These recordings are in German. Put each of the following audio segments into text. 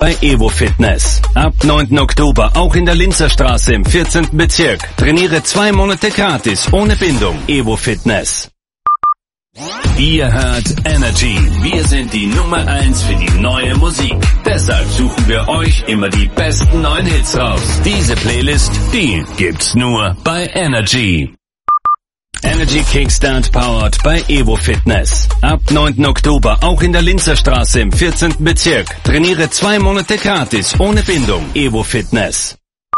bei Evo Fitness. Ab 9. Oktober auch in der Linzer Straße im 14. Bezirk. Trainiere 2 Monate gratis, ohne Bindung. Evo Fitness. Ihr hört Energy. Wir sind die Nummer 1 für die neue Musik. Deshalb suchen wir euch immer die besten neuen Hits raus. Diese Playlist, die gibt's nur bei Energy. Energy Kickstart powered bei Evo Fitness. Ab 9. Oktober auch in der Linzer Straße im 14. Bezirk. Trainiere 2 Monate gratis, ohne Bindung. Evo Fitness.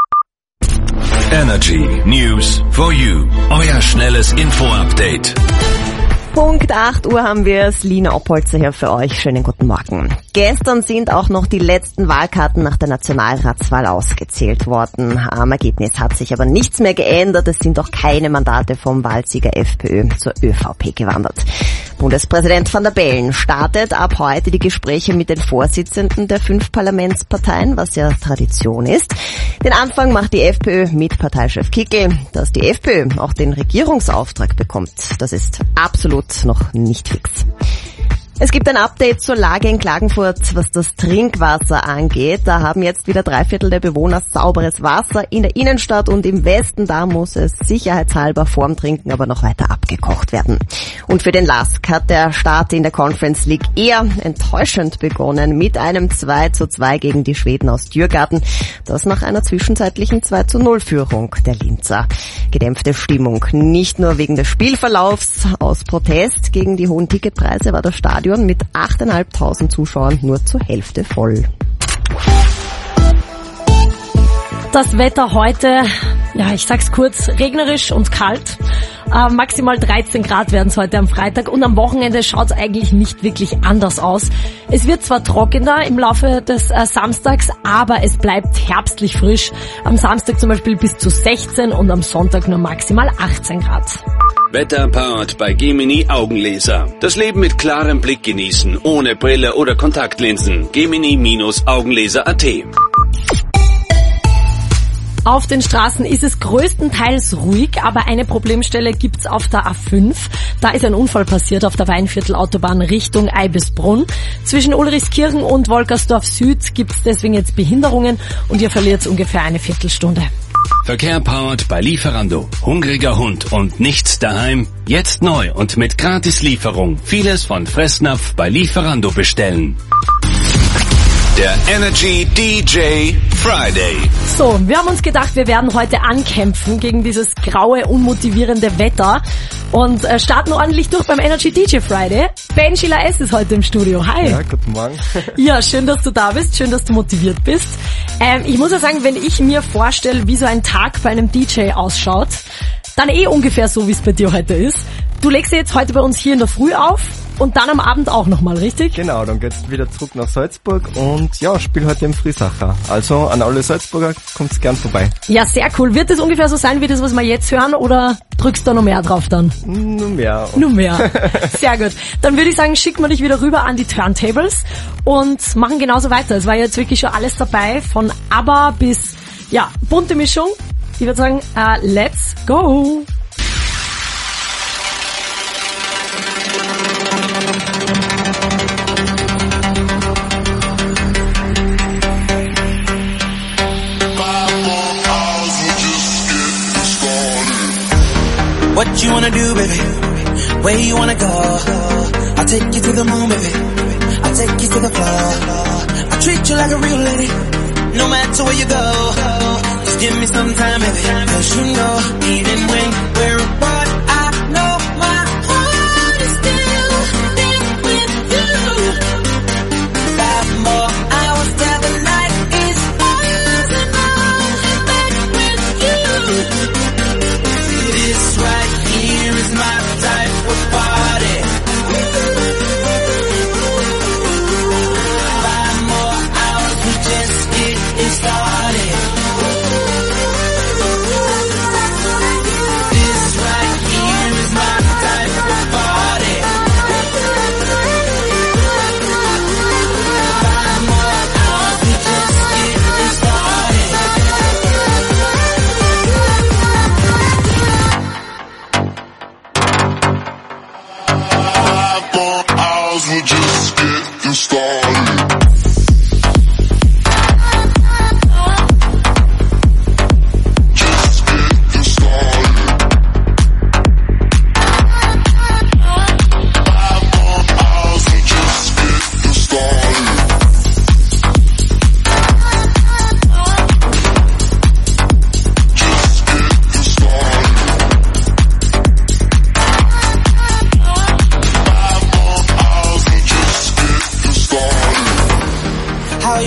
Energy News for You. Euer schnelles Info-Update. Punkt 8 Uhr haben wir es. Lina Oppolzer hier für euch. Schönen guten Morgen. Gestern sind auch noch die letzten Wahlkarten nach der Nationalratswahl ausgezählt worden. Am Ergebnis hat sich aber nichts mehr geändert. Es sind auch keine Mandate vom Wahlsieger FPÖ zur ÖVP gewandert. Bundespräsident Van der Bellen startet ab heute die Gespräche mit den Vorsitzenden der 5 Parlamentsparteien, was ja Tradition ist. Den Anfang macht die FPÖ mit Parteichef Kickl. Dass die FPÖ auch den Regierungsauftrag bekommt, das ist absolut noch nicht fix. Es gibt ein Update zur Lage in Klagenfurt, was das Trinkwasser angeht. Da haben jetzt wieder 3/4 der Bewohner sauberes Wasser in der Innenstadt und im Westen. Da muss es sicherheitshalber vorm Trinken aber noch weiter abgekocht werden. Und für den LASK hat der Start in der Conference League eher enttäuschend begonnen mit einem 2:2 gegen die Schweden aus Djurgarden. Das nach einer zwischenzeitlichen 2:0-Führung der Linzer. Gedämpfte Stimmung, nicht nur wegen des Spielverlaufs. Aus Protest gegen die hohen Ticketpreise war das Stadion mit 8.500 Zuschauern nur zur Hälfte voll. Das Wetter heute, ja, ich sag's kurz, regnerisch und kalt. Maximal 13 Grad werden es heute am Freitag und am Wochenende schaut's eigentlich nicht wirklich anders aus. Es wird zwar trockener im Laufe des Samstags, aber es bleibt herbstlich frisch. Am Samstag zum Beispiel bis zu 16 und am Sonntag nur maximal 18 Grad. Wetter powered bei Gemini Augenlaser. Das Leben mit klarem Blick genießen, ohne Brille oder Kontaktlinsen. Gemini-Augenlaser.at. Auf den Straßen ist es größtenteils ruhig, aber eine Problemstelle gibt's auf der A5. Da ist ein Unfall passiert auf der Weinviertel-Autobahn Richtung Eibisbrunn. Zwischen Ulrichskirchen und Wolkersdorf Süd gibt's deswegen jetzt Behinderungen und ihr verliert ungefähr eine Viertelstunde. Verkehr powered bei Lieferando. Hungriger Hund und nichts daheim? Jetzt neu und mit Gratislieferung. Vieles von Fressnapf bei Lieferando bestellen. Der Energy DJ Friday. So, wir haben uns gedacht, wir werden heute ankämpfen gegen dieses graue, unmotivierende Wetter und starten ordentlich durch beim Energy DJ Friday. Ben Sheila S. ist heute im Studio. Hi. Ja, guten Morgen. Ja, schön, dass du da bist, schön, dass du motiviert bist. Ich muss ja sagen, wenn ich mir vorstelle, wie so ein Tag bei einem DJ ausschaut, dann ungefähr so, wie es bei dir heute ist. Du legst ja jetzt heute bei uns hier in der Früh auf und dann am Abend auch nochmal, richtig? Genau, dann geht's wieder zurück nach Salzburg und ja, spiel heute im Frühsacher. Also an alle Salzburger, kommt's gern vorbei. Ja, sehr cool. Wird das ungefähr so sein wie das, was wir jetzt hören, oder drückst du da noch mehr drauf dann? Nur mehr. Nur mehr. Sehr gut. Dann würde ich sagen, schicken wir dich wieder rüber an die Turntables und machen genauso weiter. Es war jetzt wirklich schon alles dabei, von ABBA bis, ja, bunte Mischung. Ich würde sagen, let's go! What you wanna do, baby? Where you wanna go? I'll take you to the moon, baby. I'll take you to the floor. I'll treat you like a real lady, no matter where you go. Just give me some time, baby. 'Cause you know, even when we're apart, I know my heart is still there with you. 5 more hours till the night is ours and I'll back with you. This right here is my type of party. 5 more hours, we just getting started. This right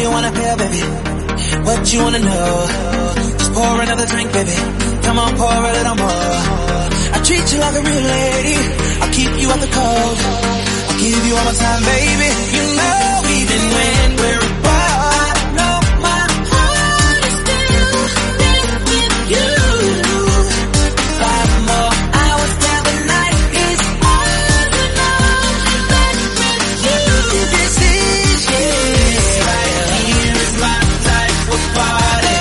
you wanna feel, baby? What you wanna know? Just pour another drink, baby. Come on, pour a little more. I treat you like a real lady. I'll keep you out the cold. I'll give you all my time, baby. You know, even when we're apart, I know my heart is still there with you. 5 more hours till the night is all alone. Back with you. This is it. Right here is my type of party.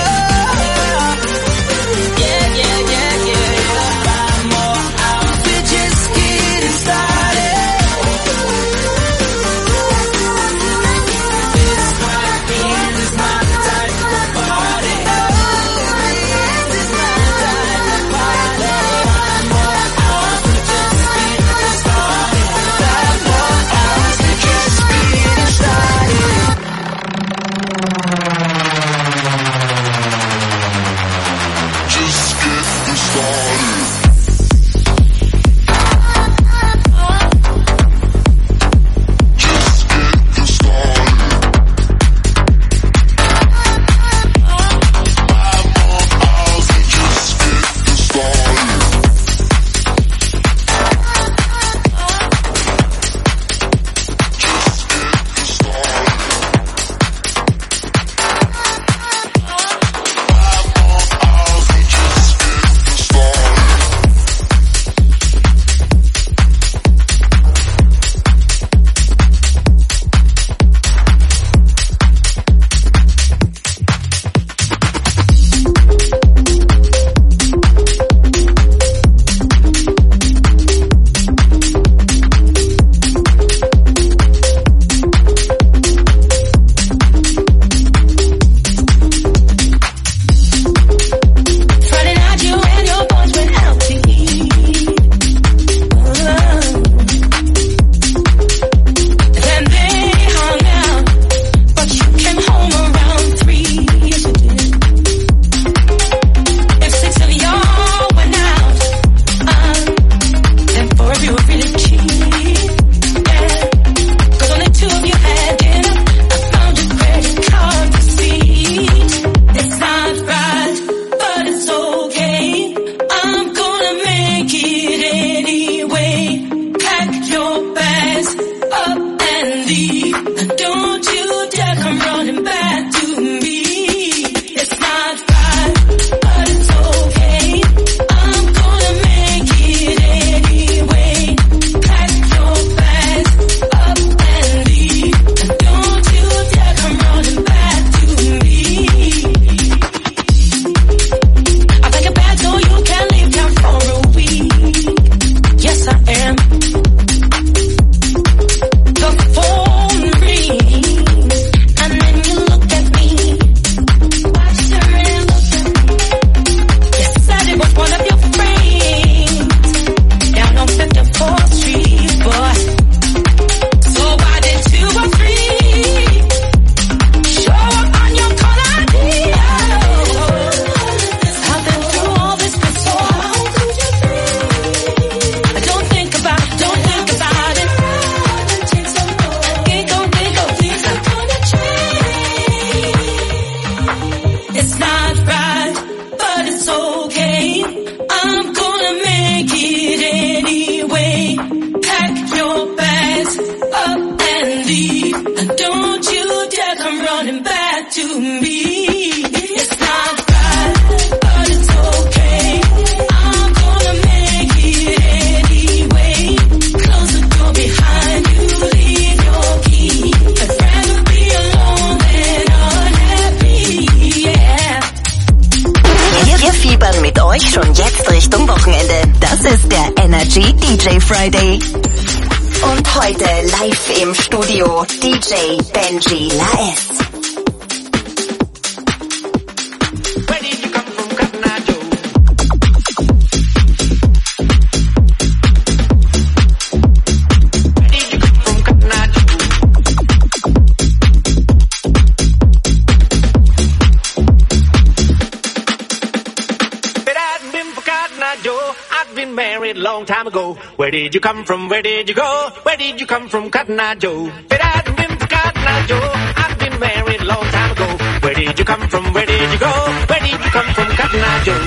Yeah, yeah, yeah, yeah. 5 more hours, we're just getting started. This right here is my type of party. This is my type of party. 5 more hours, we're just getting started. 5 more hours, we're just getting started. Just getting started. Just getting started. 5 more hours and just getting started. Just getting started. 5 more hours and just getting started. Friday night, you and your boys went out to eat. Then they hung out, but you came home around 3. Yes, you did. If 6 of y'all went out, then 4 of you were really cheap. Yeah, 'cause only 2 of you had dinner. I found your credit card receipt. It's not right, but it's okay. I'm gonna make it anyway. Pack your bags up and leave. And don't you dare come running back to me. It's not right, but it's okay. I'm gonna make it anyway. Pack your bags up and leave. And don't you dare come running back to me. I pack a bag so you can leave town for a week. Yes, I am. The phone rings, and then you look at me. Why sure and look at me? You said it was one of your friends down on 54th Street, boy. So why did 2 or 3 show up on your call ID? I've been through all this before. Don't think about it. Think on things are gonna change. It's not right, but it's okay. I'm gonna make it anyway. Pack your bags up and leave. And don't you dare come running back to me. It's not right, but it's okay. I'm gonna make it anyway. Close the door behind you, leave your key. I'd rather be alone than unhappy, yeah. Wir fiebern mit euch schon jetzt Richtung Wochenende. Das ist der Energy DJ Friday. Und heute live im Studio DJ Benji Laes. Where did you come from, Cotton Eye Joe? Where did you come from, Cotton Eye Joe? But I've been for Cotton Eye Joe. I've been married a long time ago. Where did you come from? Where did you go? Where did you come from, Cotton Eye Joe? But I've been for Cotton Eye Joe. I've been been married long time ago. Where did you come from? Where did you go? Where did you come from, Cotton Eye Joe?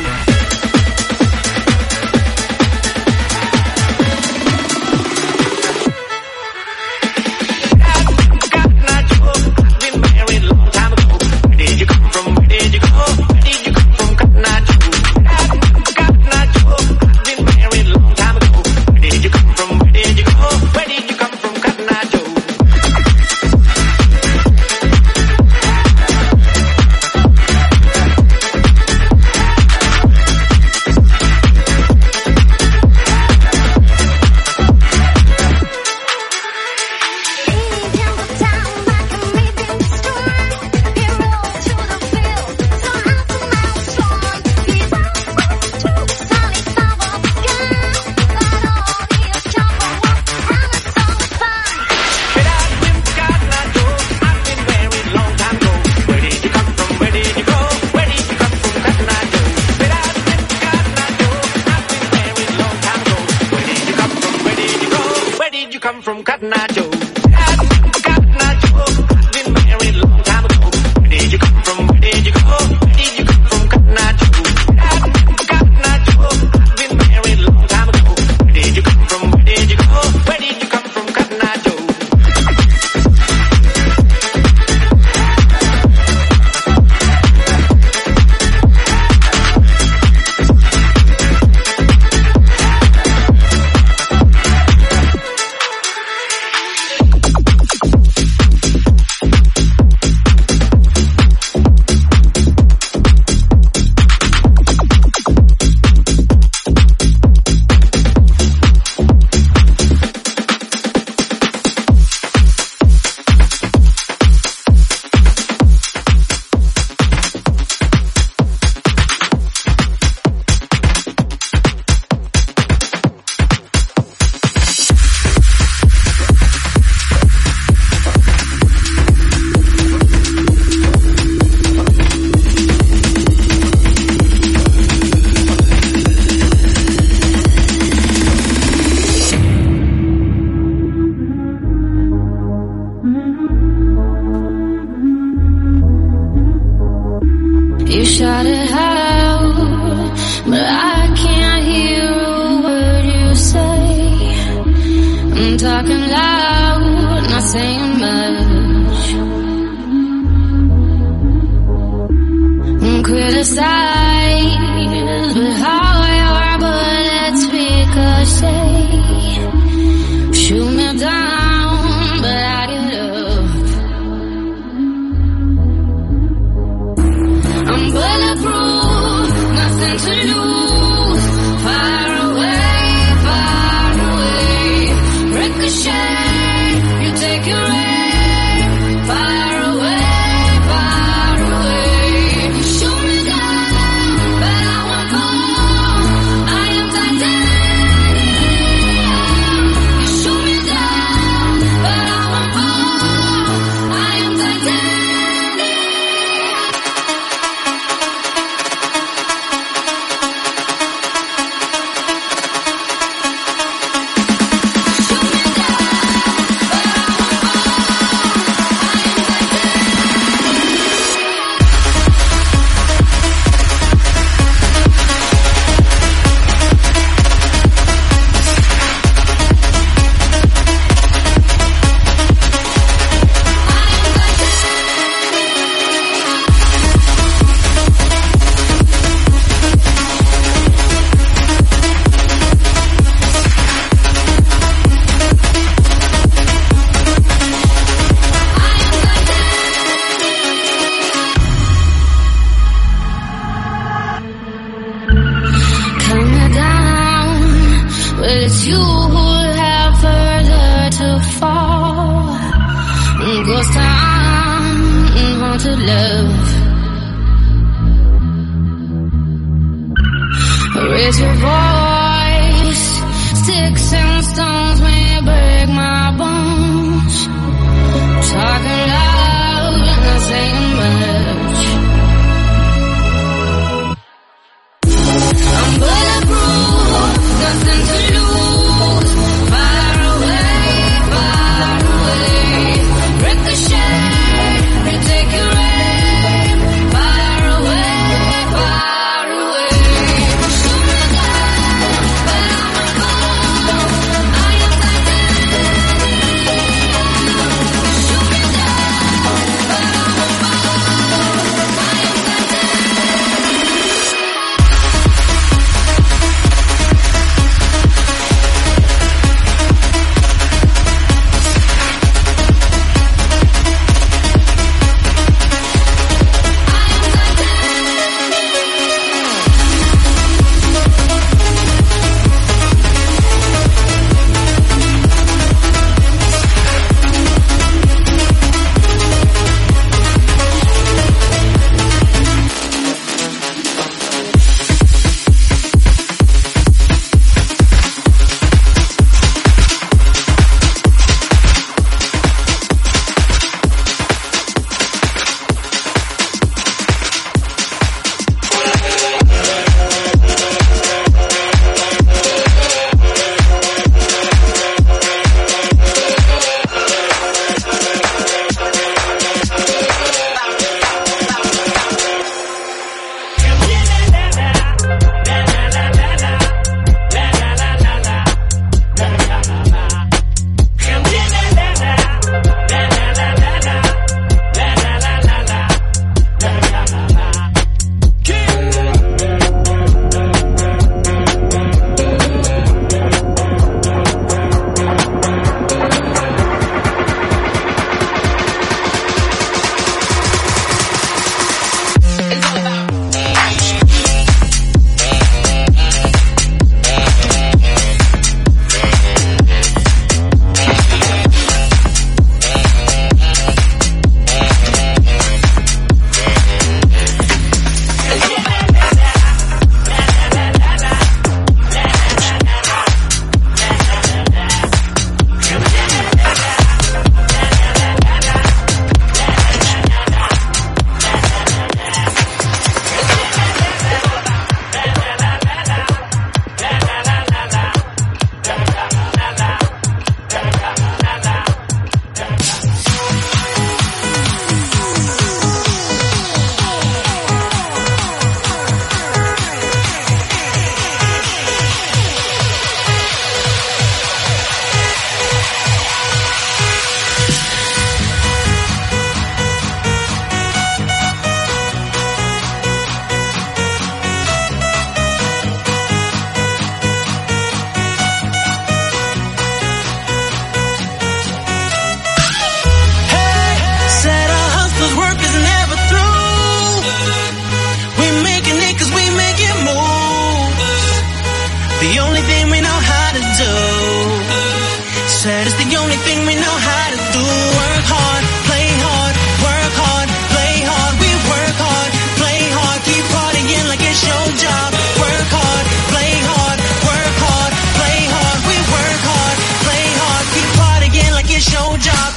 we know how to do. Work hard, play hard, work hard, play hard. We work hard, play hard, keep partying like it's your job. Work hard, play hard, work hard, play hard. We work hard, play hard, keep partying like it's your job.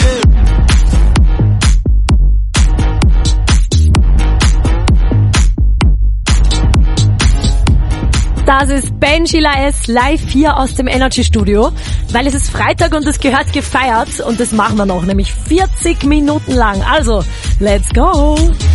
Das ist Ben Sheila S. live hier aus dem Energy Studio, weil es ist Freitag und es gehört gefeiert und das machen wir noch, nämlich 40 Minuten lang. Also, let's go!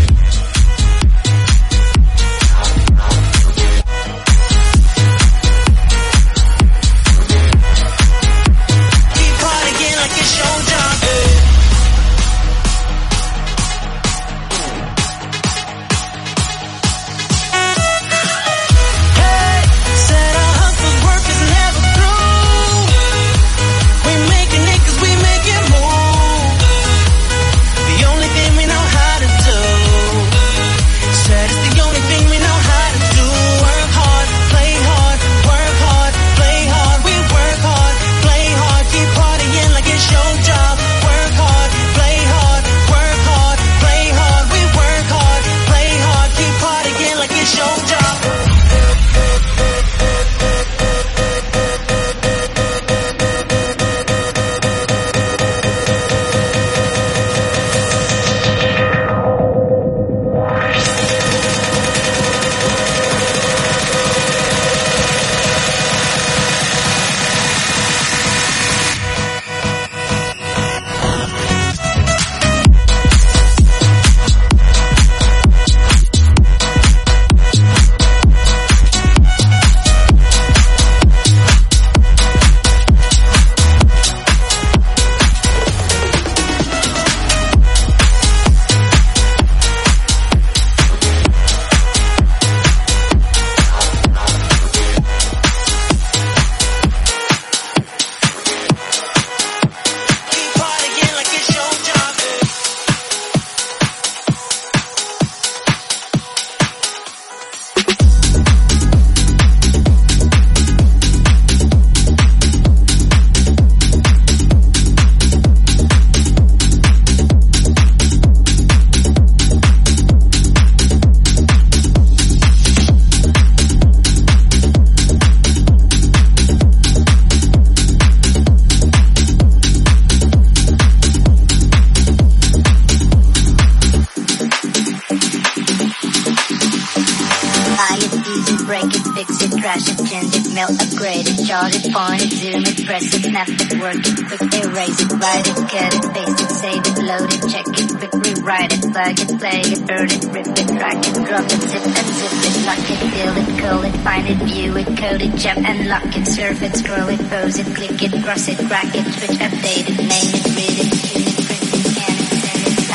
Chart it, point it, zoom it, press it, snap it, work it, quick erase it, write it, cut it, paste it, save it, load it, check it, quick rewrite it, plug it, play it, burn it, rip it, drag it, drop it, zip and zip it, lock it, fill it, call it, find it, view it, code it, jump and lock it, surf it, scroll it, pose it, click it, cross it, crack it, switch, update it, name it, read it, tune it, print it, scan it, send it,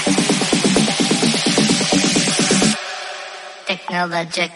fax it, technologic.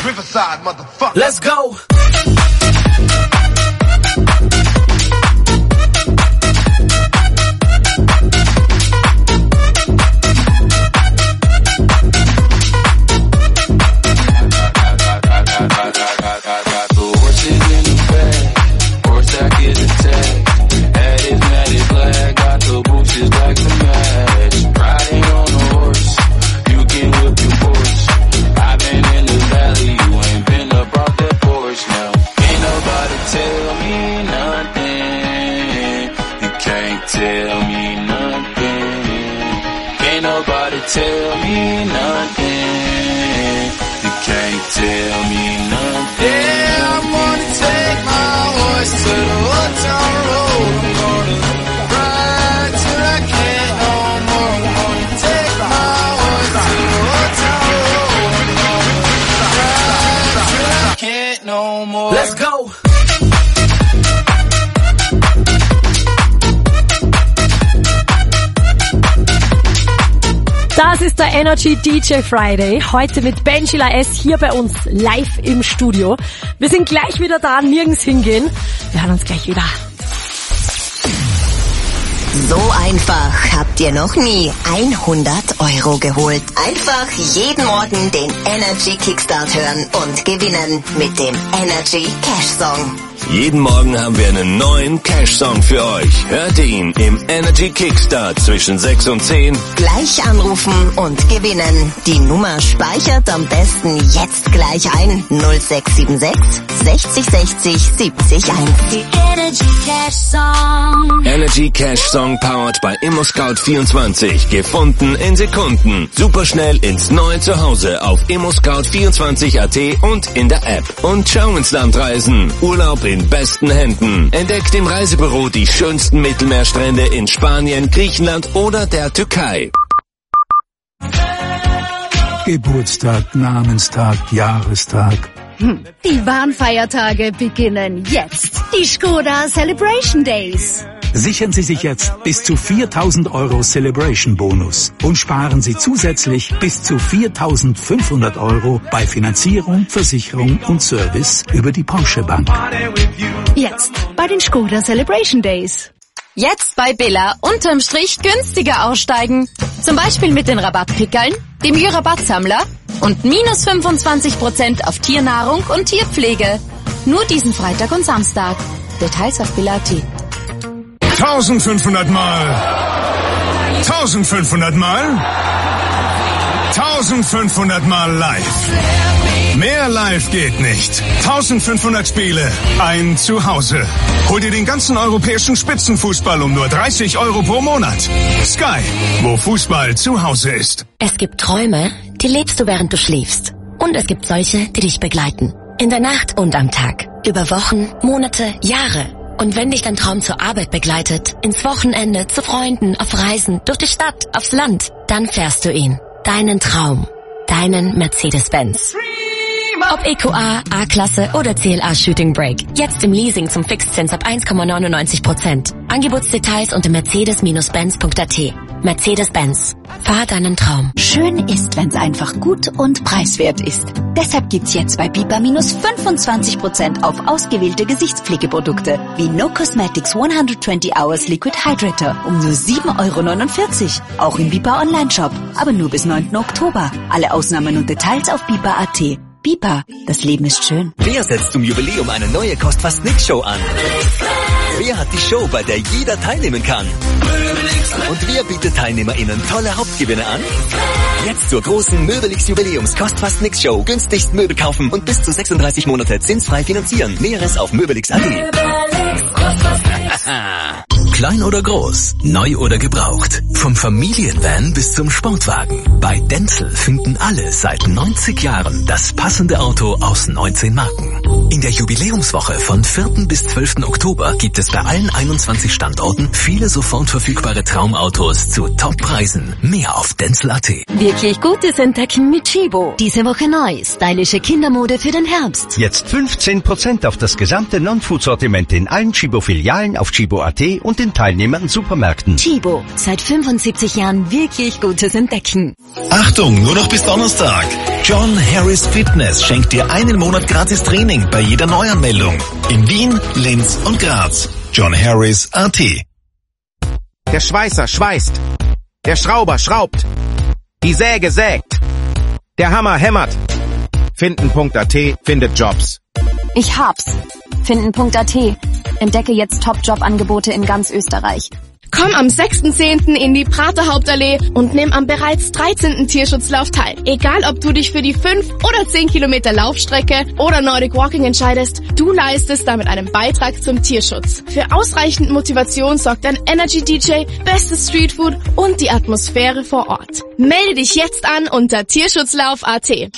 Riverside, motherfucker. Let's go. Tell me nothing. You can't tell me nothing. Yeah, I'm gonna take my horse to the old town road. I'm gonna ride till I can't no more. I'm gonna take my horse to the old town road. I'm gonna ride till I can't no more. Let's go. Das ist der Energy DJ Friday. Heute mit Benjila S. hier bei uns live im Studio. Wir sind gleich wieder da, nirgends hingehen. Wir hören uns gleich wieder. So einfach habt ihr noch nie 100 € geholt. Einfach jeden Morgen den Energy Kickstart hören und gewinnen mit dem Energy Cash Song. Jeden Morgen haben wir einen neuen Cash-Song für euch. Hört ihn im Energy Kickstart zwischen 6 und 10. Gleich anrufen und gewinnen. Die Nummer speichert am besten jetzt gleich ein. 0676 60 60 70 1. Die Energy Cash Song. Energy Cash Song powered by ImmoScout24. Gefunden in Sekunden. Superschnell ins neue Zuhause auf ImmoScout24.at und in der App. Und schau ins Land reisen. Urlaub in besten Händen. Entdeckt im Reisebüro die schönsten Mittelmeerstrände in Spanien, Griechenland oder der Türkei. Geburtstag, Namenstag, Jahrestag. Die Warnfeiertage beginnen jetzt. Die Skoda Celebration Days. Sichern Sie sich jetzt bis zu 4.000 € Celebration Bonus und sparen Sie zusätzlich bis zu 4.500 € bei Finanzierung, Versicherung und Service über die Porsche Bank. Jetzt bei den Skoda Celebration Days. Jetzt bei Billa unterm Strich günstiger aussteigen. Zum Beispiel mit den Rabattpickeln, dem Rabattsammler und minus 25% auf Tiernahrung und Tierpflege. Nur diesen Freitag und Samstag. Details auf Billa.at. 1500 Mal. 1500 Mal. 1500 Mal live. Mehr live geht nicht. 1500 Spiele, ein Zuhause. Hol dir den ganzen europäischen Spitzenfußball um nur 30 € pro Monat. Sky, wo Fußball zu Hause ist. Es gibt Träume, die lebst du, während du schläfst. Und es gibt solche, die dich begleiten. In der Nacht und am Tag. Über Wochen, Monate, Jahre. Und wenn dich dein Traum zur Arbeit begleitet, ins Wochenende, zu Freunden, auf Reisen, durch die Stadt, aufs Land, dann fährst du ihn. Deinen Traum. Deinen Mercedes-Benz. Ob EQA, A-Klasse oder CLA Shooting Brake. Jetzt im Leasing zum Fixzins ab 1,99%. Angebotsdetails unter mercedes-benz.at. Mercedes-Benz. Fahr deinen Traum. Schön ist, wenn's einfach gut und preiswert ist. Deshalb gibt's jetzt bei Bipa minus 25% auf ausgewählte Gesichtspflegeprodukte wie No Cosmetics 120 Hours Liquid Hydrator um nur 7,49 €. Auch im Bipa Online-Shop, aber nur bis 9. Oktober. Alle Ausnahmen und Details auf bipa.at. Bipa, das Leben ist schön. Wer setzt zum Jubiläum eine neue Kost-Fast-Nix-Show an? Wer hat die Show, bei der jeder teilnehmen kann? Und wer bietet TeilnehmerInnen tolle Hauptgewinne an? Jetzt zur großen Möbelix Jubiläums Kost-Fast-Nix-Show. Günstigst Möbel kaufen und bis zu 36 Monate zinsfrei finanzieren. Näheres auf möbelix.at. Klein oder groß, neu oder gebraucht. Vom Familienvan bis zum Sportwagen. Bei Denzel finden alle seit 90 Jahren das passende Auto aus 19 Marken. In der Jubiläumswoche von 4. bis 12. Oktober gibt es bei allen 21 Standorten viele sofort verfügbare Traumautos zu Top-Preisen. Mehr auf Denzel.at. Wirklich Gutes entdecken mit Chibo. Diese Woche neu, stylische Kindermode für den Herbst. Jetzt 15% auf das gesamte Non-Food-Sortiment in allen Chibo-Filialen auf Chibo.at und und in teilnehmenden Supermärkten. Chibo, seit 75 Jahren wirklich gutes Entdecken. Achtung, nur noch bis Donnerstag. John Harris Fitness schenkt dir einen Monat gratis Training bei jeder Neuanmeldung. In Wien, Linz und Graz. John Harris AT. Der Schweißer schweißt. Der Schrauber schraubt. Die Säge sägt. Der Hammer hämmert. Finden.at findet Jobs. Ich hab's. Finden.at. Entdecke jetzt Top-Job-Angebote in ganz Österreich. Komm am 6.10. in die Prater Hauptallee und nimm am bereits 13. Tierschutzlauf teil. Egal, ob du dich für die 5 oder 10 Kilometer Laufstrecke oder Nordic Walking entscheidest, du leistest damit einen Beitrag zum Tierschutz. Für ausreichend Motivation sorgt ein Energy-DJ, bestes Streetfood und die Atmosphäre vor Ort. Melde dich jetzt an unter Tierschutzlauf.at. Slimando,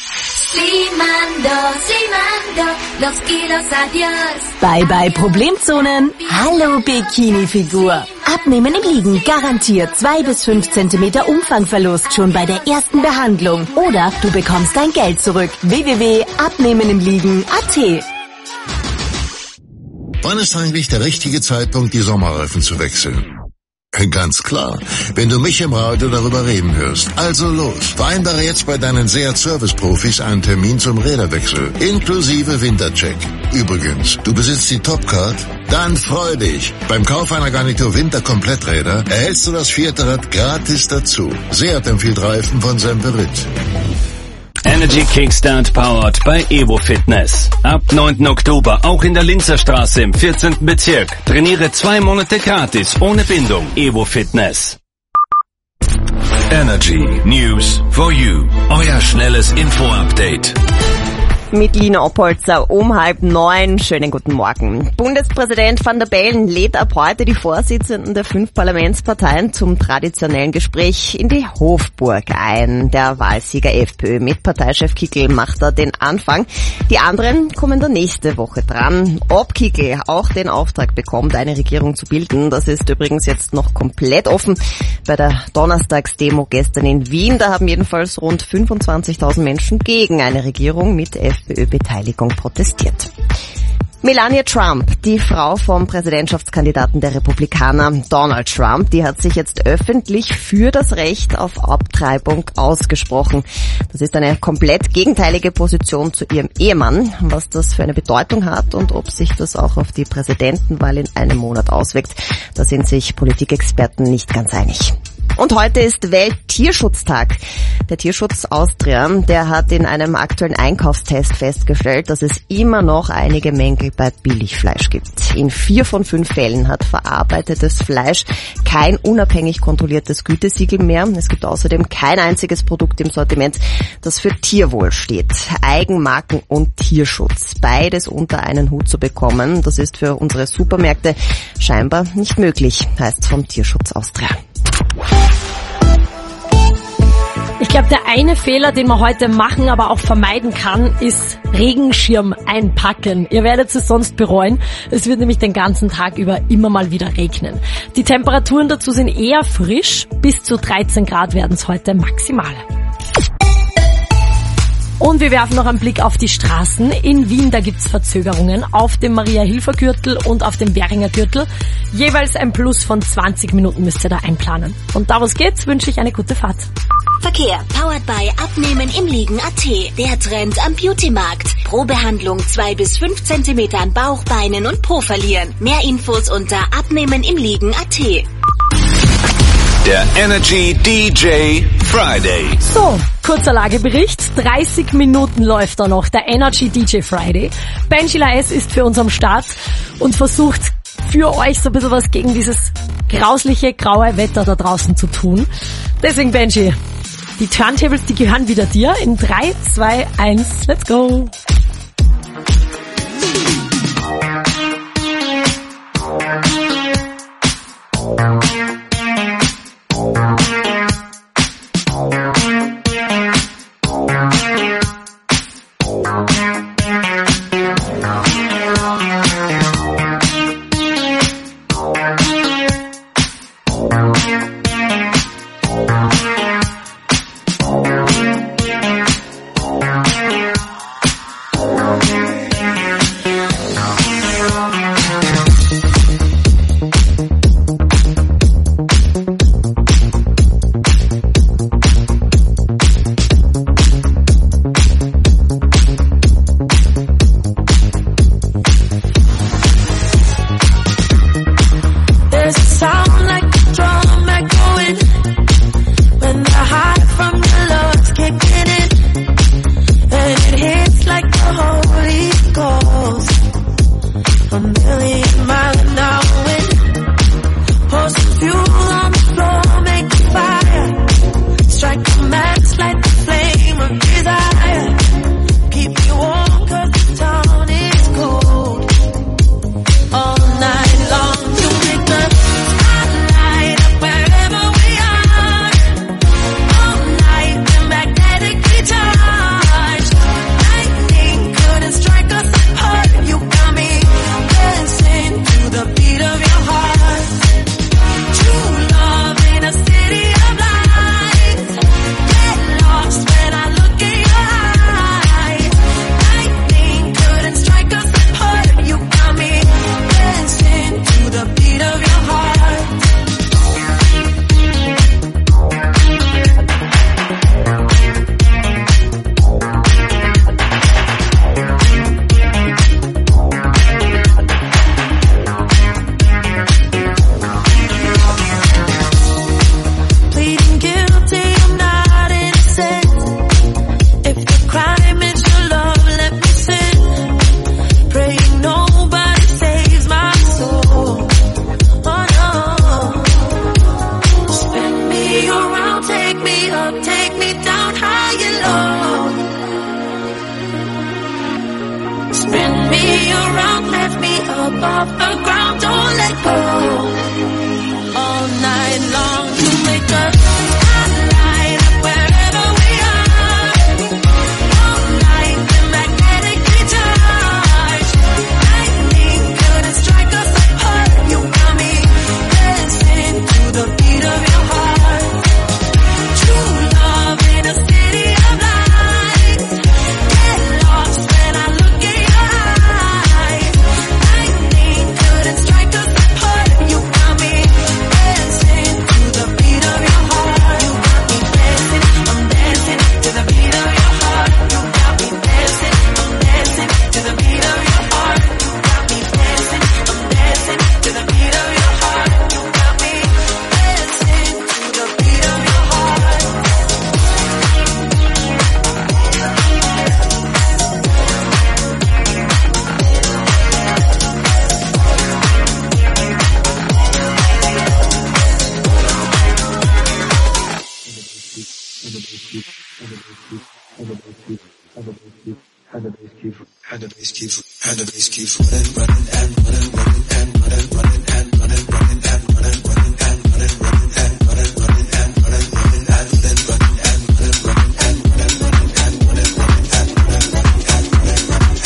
los kilos adios. Bye bye Problemzonen. Hallo Bikini-Figur. Abnehmen im Liegen garantiert 2 bis 5 Zentimeter Umfangverlust schon bei der ersten Behandlung. Oder du bekommst dein Geld zurück. www.abnehmenimliegen.at. Wann ist eigentlich der richtige Zeitpunkt, die Sommerreifen zu wechseln? Ganz klar, wenn du mich im Radio darüber reden hörst. Also los, vereinbare jetzt bei deinen Seat Service Profis einen Termin zum Räderwechsel, inklusive Wintercheck. Übrigens, du besitzt die Topcard? Dann freu dich. Beim Kauf einer Garnitur Winterkompletträder erhältst du das 4. Rad gratis dazu. Seat empfiehlt Reifen von Semperit. Energy Kickstart powered bei Evo Fitness. Ab 9. Oktober auch in der Linzer Straße im 14. Bezirk. Trainiere 2 Monate gratis ohne Bindung. Evo Fitness. Energy News for you. Euer schnelles Info-Update. Mit Lina Oppolzer um 8:30. Schönen guten Morgen. Bundespräsident Van der Bellen lädt ab heute die Vorsitzenden der 5 Parlamentsparteien zum traditionellen Gespräch in die Hofburg ein. Der Wahlsieger FPÖ mit Parteichef Kickl macht da den Anfang. Die anderen kommen dann nächste Woche dran. Ob Kickl auch den Auftrag bekommt, eine Regierung zu bilden, das ist übrigens jetzt noch komplett offen. Bei der Donnerstagsdemo gestern in Wien, da haben jedenfalls rund 25.000 Menschen gegen eine Regierung mit FPÖ-Beteiligung protestiert. Melania Trump, die Frau vom Präsidentschaftskandidaten der Republikaner Donald Trump, die hat sich jetzt öffentlich für das Recht auf Abtreibung ausgesprochen. Das ist eine komplett gegenteilige Position zu ihrem Ehemann. Was das für eine Bedeutung hat und ob sich das auch auf die Präsidentenwahl in einem Monat auswirkt, da sind sich Politikexperten nicht ganz einig. Und heute ist Welttierschutztag. Der Tierschutz Austria, der hat in einem aktuellen Einkaufstest festgestellt, dass es immer noch einige Mängel bei Billigfleisch gibt. In 4 von 5 Fällen hat verarbeitetes Fleisch kein unabhängig kontrolliertes Gütesiegel mehr. Es gibt außerdem kein einziges Produkt im Sortiment, das für Tierwohl steht. Eigenmarken und Tierschutz, beides unter einen Hut zu bekommen, das ist für unsere Supermärkte scheinbar nicht möglich, heißt vom Tierschutz Austria. Ich glaube, der eine Fehler, den man heute machen, aber auch vermeiden kann, ist Regenschirm einpacken. Ihr werdet es sonst bereuen. Es wird nämlich den ganzen Tag über immer mal wieder regnen. Die Temperaturen dazu sind eher frisch. Bis zu 13 Grad werden es heute maximal. Und wir werfen noch einen Blick auf die Straßen. In Wien, da gibt's Verzögerungen auf dem Maria-Hilfer-Gürtel und auf dem Währinger-Gürtel. Jeweils ein Plus von 20 Minuten müsst ihr da einplanen. Und da was geht's, wünsche ich eine gute Fahrt. Verkehr, powered by Abnehmen im Liegen.at. Der Trend am Beauty-Markt. Pro Behandlung 2 bis 5 Zentimeter an Bauch, Beinen und Po verlieren. Mehr Infos unter abnehmenimliegen.at. Der Energy DJ Friday. So, kurzer Lagebericht. 30 Minuten läuft da noch der Energy DJ Friday. Benjila S. ist für uns am Start und versucht für euch so ein bisschen was gegen dieses grausliche, graue Wetter da draußen zu tun. Deswegen, Benji, die Turntables, die gehören wieder dir. In 3, 2, 1, let's go. crime, it's your love, let me sin. Praying nobody saves my soul. Oh no. Spin me around, take me up, take me down high and low. Spin me around, lift me up off the ground, don't let go. All night long you make us light up wherever we are. All night we're magnetically charged. Lightning couldn't strike us apart. You got me dancing to the beat of your heart. True love in a city of lights. Get lost when I look in your eyes. Lightning couldn't strike us apart. You got me dancing to the beat of your heart. You got me dancing, I'm dancing to the beat of your heart. You got me dancing, I'm dancing to the beat of your heart. You got me dancing, I'm dancing to the beat of your heart. You got me dancing to the beat of your heart. And the bass keeps running, running and running, running and running, running and running, running and running, running and running, running and running, running and running, running and then running and running, running and running, running and running, running and running, running and running,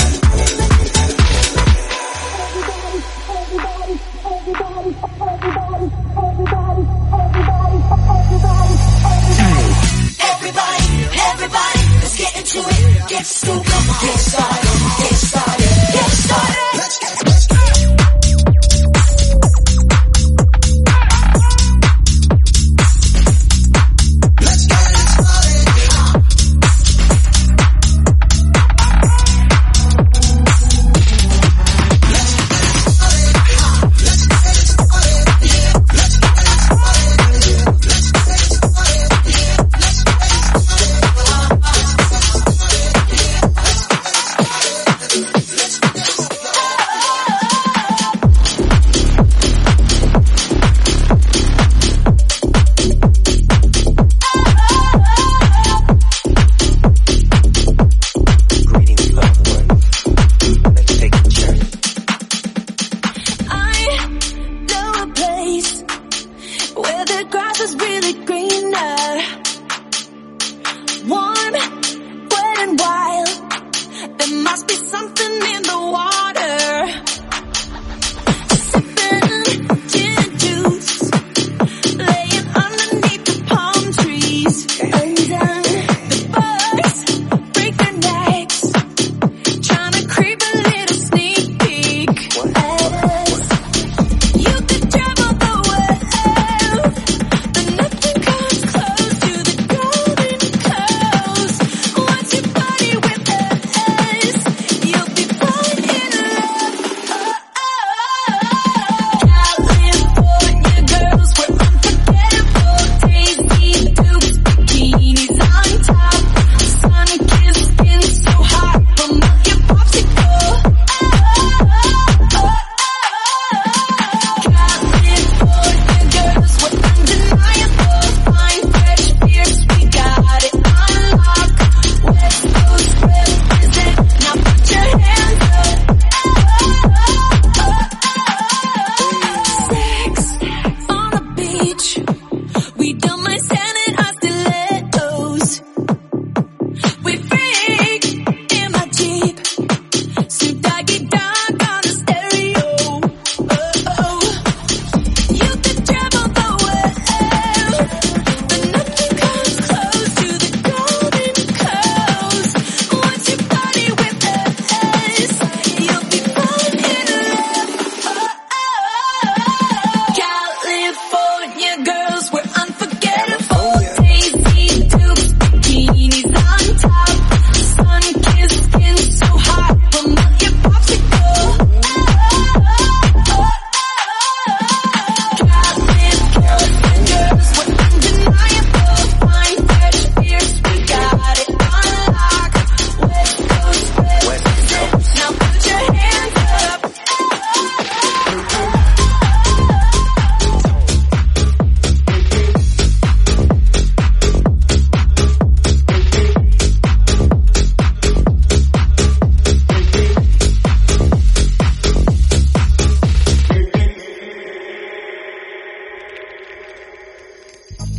Everybody, let's get into it. Get stoked up, get started, get started, get started. Let's go.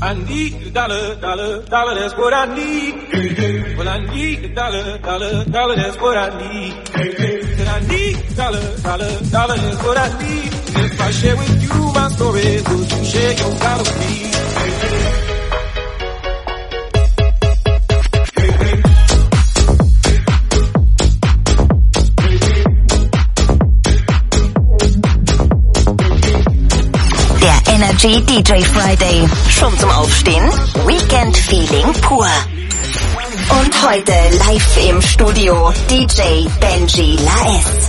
I need a dollar, dollar, dollar, that's what I need. Well, I need a dollar, dollar, dollar, that's what I need. And I need a dollar, dollar, dollar, that's what I need. And if I share with you my story, would you share your dollar with me? Energy DJ Friday. Schon zum Aufstehen? Weekend Feeling pur. Und heute live im Studio DJ Benji La.S.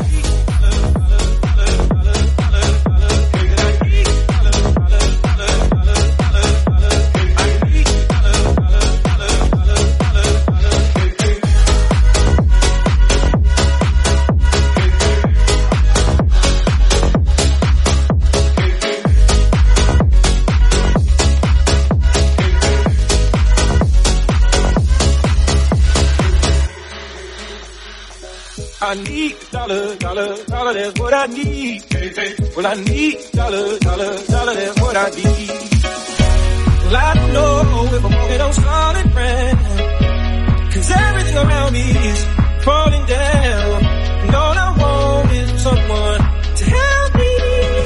I need a dollar, dollar, dollar, that's what I need. Well, I need a dollar, dollar, dollar, that's what I need. Well, I don't know if I'm walking on solid ground, 'cause everything around me is falling down. And all I want is someone to help me.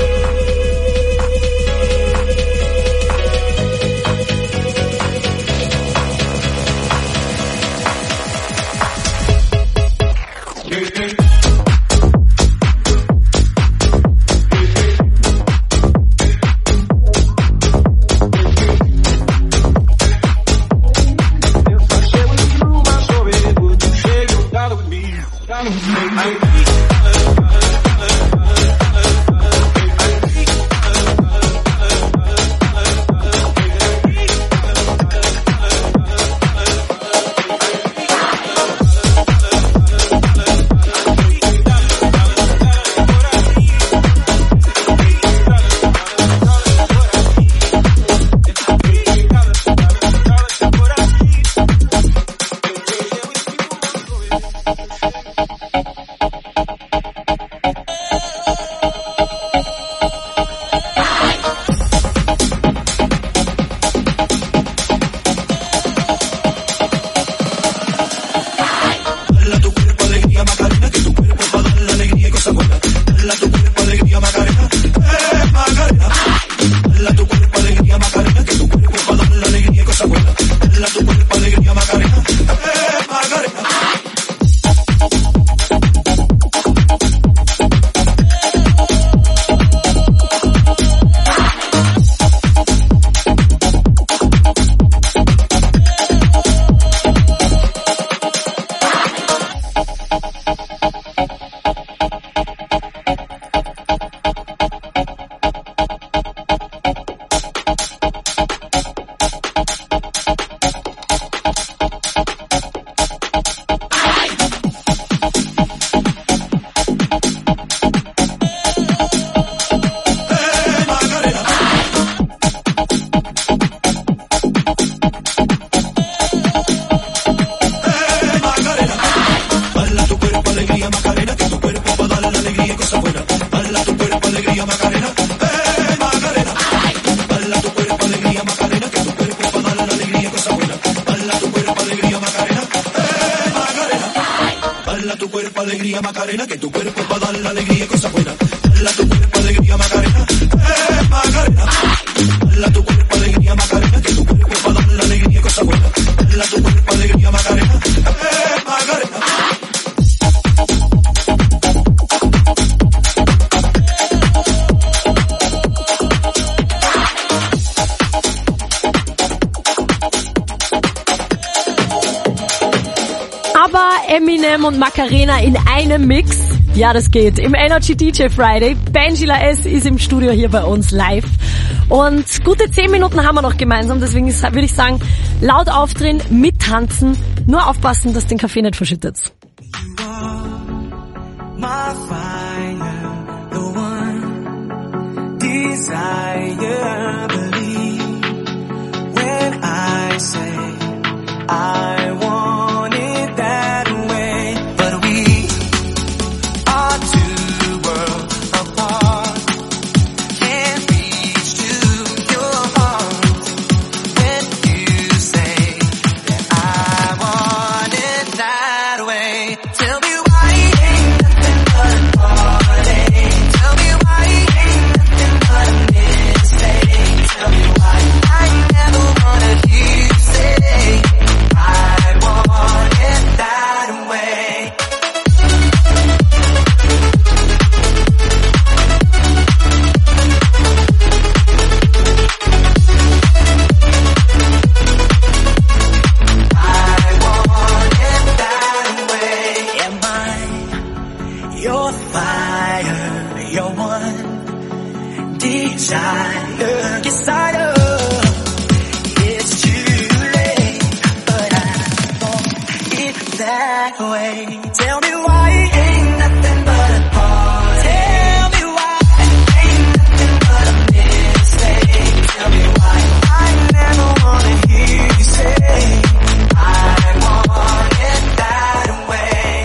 alegría Macarena, que tu cuerpo va a dar la alegría y cosas buenas. Dala tu cuerpo alegría Macarena, Macarena. Dala tu cuerpo alegría Macarena, que tu cuerpo va a dar la alegría y cosas buenas. Dala tu cuerpo alegría Macarena, Macarena. Eminem und Macarena in einem Mix. Ja, das geht. Im Energy DJ Friday. Benji La.S. ist im Studio hier bei uns live. Und gute 10 Minuten haben wir noch gemeinsam. Deswegen würde ich sagen, laut aufdrehen, mittanzen. Nur aufpassen, dass den Kaffee nicht verschüttet. My fire, the one desire, believe when I say I want it that way, but we are two worlds apart, can't reach to your heart that way. Tell me why it ain't nothing but a part. Tell me why it ain't nothing but a mistake. Tell me why I never wanna hear you say I want it that way.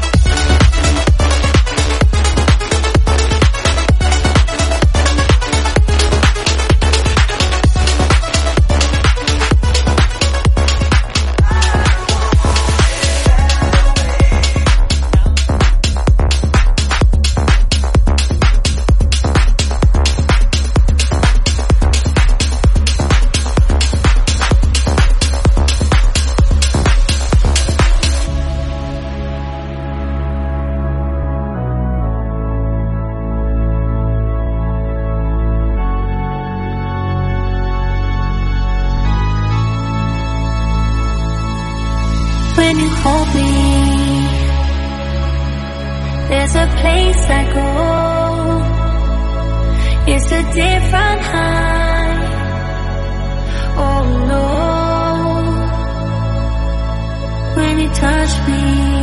When you hold me, there's a place I go. It's a different high. Oh no. When you touch me,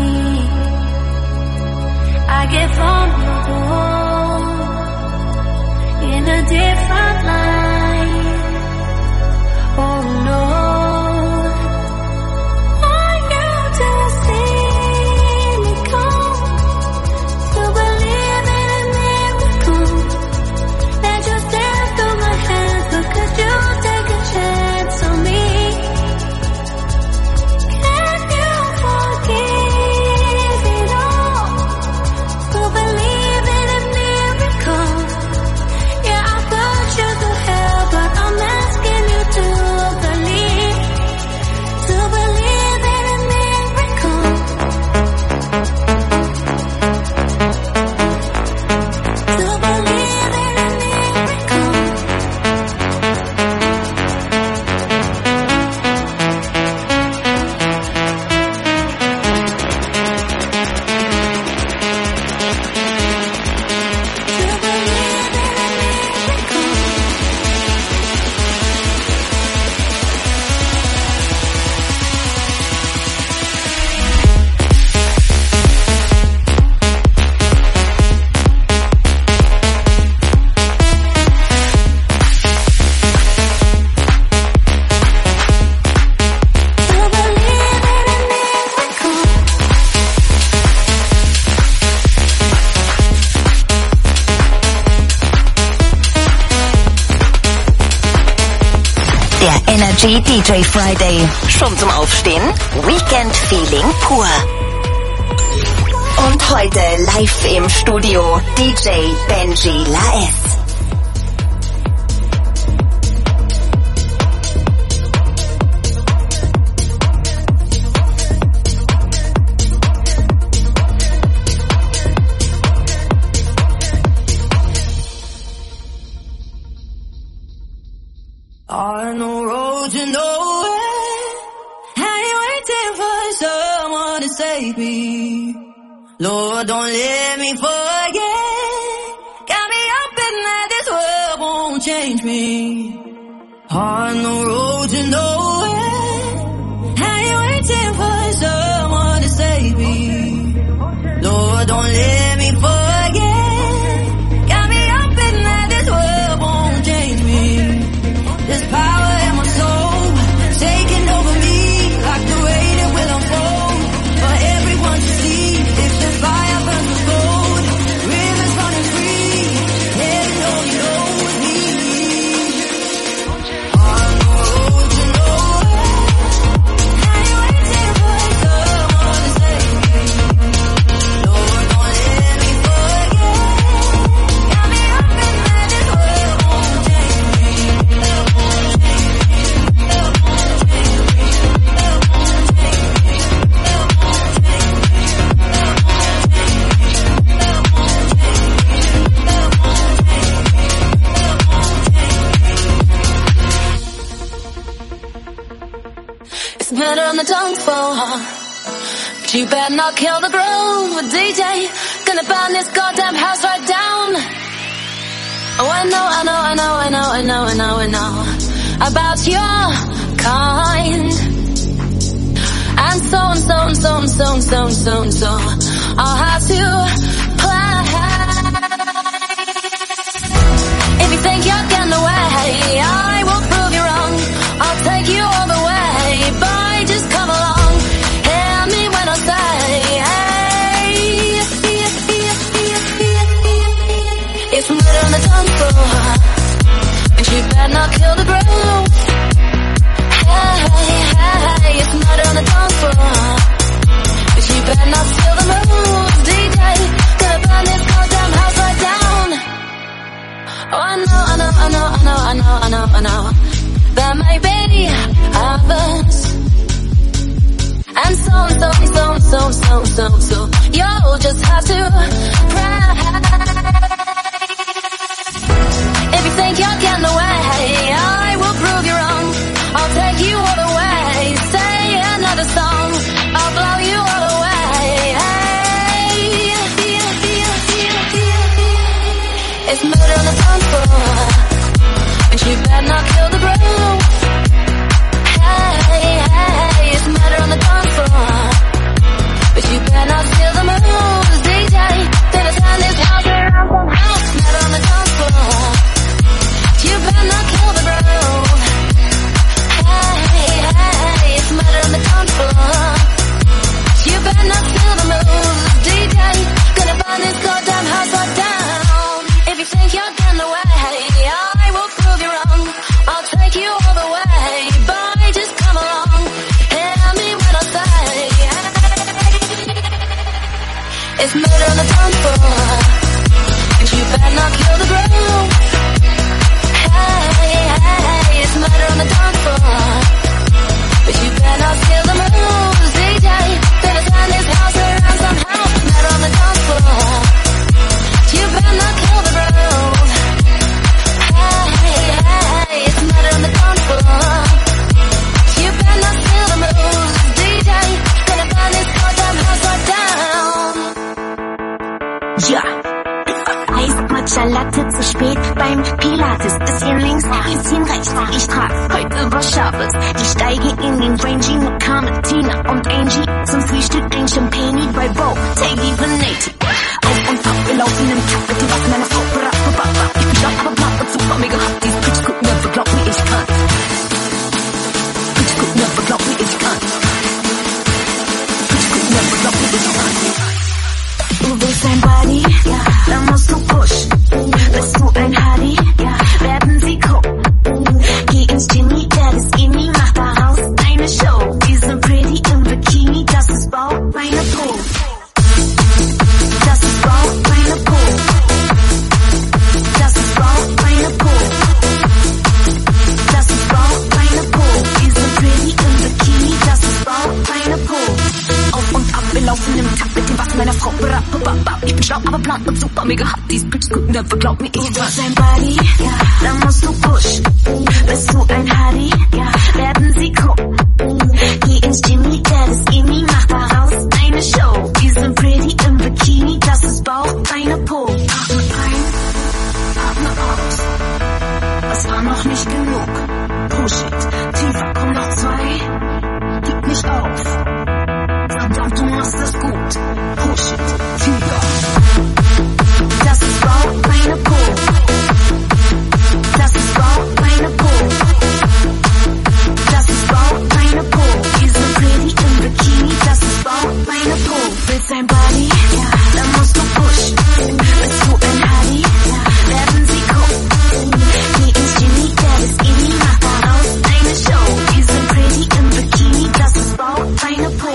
I get vulnerable in a different light. Oh no. Energy DJ Friday. Schon zum Aufstehen? Weekend Feeling pur. Und heute live im Studio DJ Benji Laes. On the road to nowhere, I ain't waiting for someone to save me. Lord, don't let me forget. Got me hoping that this world won't change me. On the road to nowhere, I ain't waiting for someone to save me. Lord, don't let me forget. Got me hoping that this world won't change me. There's power in my soul, taking over me like the rain it will unfold. For everyone to see, if the fire burns with gold, rivers running free, heaven only knows me. On the road to nowhere, I ain't waiting for someone to save me. Lord, don't let me forget. Got me hoping that this world won't change me. It's murder on the dance floor, but you better not kill the groove. With DJ, gonna burn this goddamn house right down. Oh, I know about your kind. And so so I'll have to play. If you think you're getting away, I will prove you wrong. I'll take you all the way, boy, just come along. Hear me when I say, hey. It's murder on the dance floor, and you better not kill the groove. Hey, it's murder on the dance floor, but you better not steal the moves. DJ, gonna burn this goddamn house right down. Oh, I know there may be others, and so you'll just have to pray. If you think you're getting away, I will prove you wrong. I'll take you all the way. Say another song, I'll blow you all away. Hey. It's murder on the dance floor, and you better not kill the groove. Hey, it's murder on the dance floor, but you better not steal the moves. DJ, gonna turn this house around somehow. Murder on the dance floor, you better not kill the groove. Hey, it's murder on the dance floor, you better not steal the moves. DJ, gonna burn this goddamn house right down. If you think you're getting away, I will prove you wrong. I'll take you all the way, boy, just come along. Hear me when I say, hey. It's murder on the dance floor, and you better not kill the groove. Hey, it's murder on the dance floor, but you better not steal the moves. DJ, gonna turn this house around somehow. Murder on the dance floor, you better not kill the groove. Hey, it's murder on the dance floor, you better not steal the moves. DJ, gonna burn this goddamn house right down. Ja. Eismatscher Latte zu spät beim Pilates. Bisschen links, bisschen rechts. Ich trag's heute was Scharfes. Ich steige in den Rangy mit Carmen, Tina und Angie. Zum Frühstück ein Champagne bei Bo, Taggy, Vanity. Auf und ab, wir laufen im Takt mit dem Waffen meiner Frau. Ich bin stark, aber platt und super mega hart. Diese Bitch guckt never, glaub mir, ich kann. Bitch guckt never, glaub mir, ich kann. Bitch guckt never, glaub mir, ich kann. Du willst ein Buddy? Ja, dann musst du pushen. Bist du ein Hardy? Ja, werden sie gucken. Geh ins Jimmy, der ist Inni, mach daraus deine Show. Die sind pretty im Bikini, das ist Bauch, meine Po. Das ist Bauch, meine Po. Das ist Bauch, meine Po. Das ist Bauch, meine Po. Die sind pretty im Bikini, das ist Bauch, meine Po. Auf und ab, wir laufen im Takt mit dem Waffen meiner Frau. Ich bin schlau, aber plan und super mega hart. These bitches could never glaub mir, ich kann. Du bist ein Buddy, ja, dann musst du pushen. Bist du ein Hardy, ja, werden sie gucken. Geh ins Jimmy, der ist Inni, mach daraus deine Show. Die sind pretty im Bikini, das ist Bauch, deine Po. Atme ein, atme aus. Das war noch nicht genug. Push it, tiefer, komm noch zwei. Gib nicht auf. Verdammt, du machst das gut. Push it, tiefer. Das ist Bauch, meine Po. Das ist Bauch, meine Po. Das ist Bauch, meine Po. Die sind pretty im Bikini, das ist Bauch, meine Po. Willst ein Buddy? Ja, dann musst du pushen. Bist du ein Hardy? Ja, werden sie gucken. Geh ins Jimmy, der ist Inni, mach daraus deine Show. Die sind pretty im Bikini, das ist Bauch, meine Po.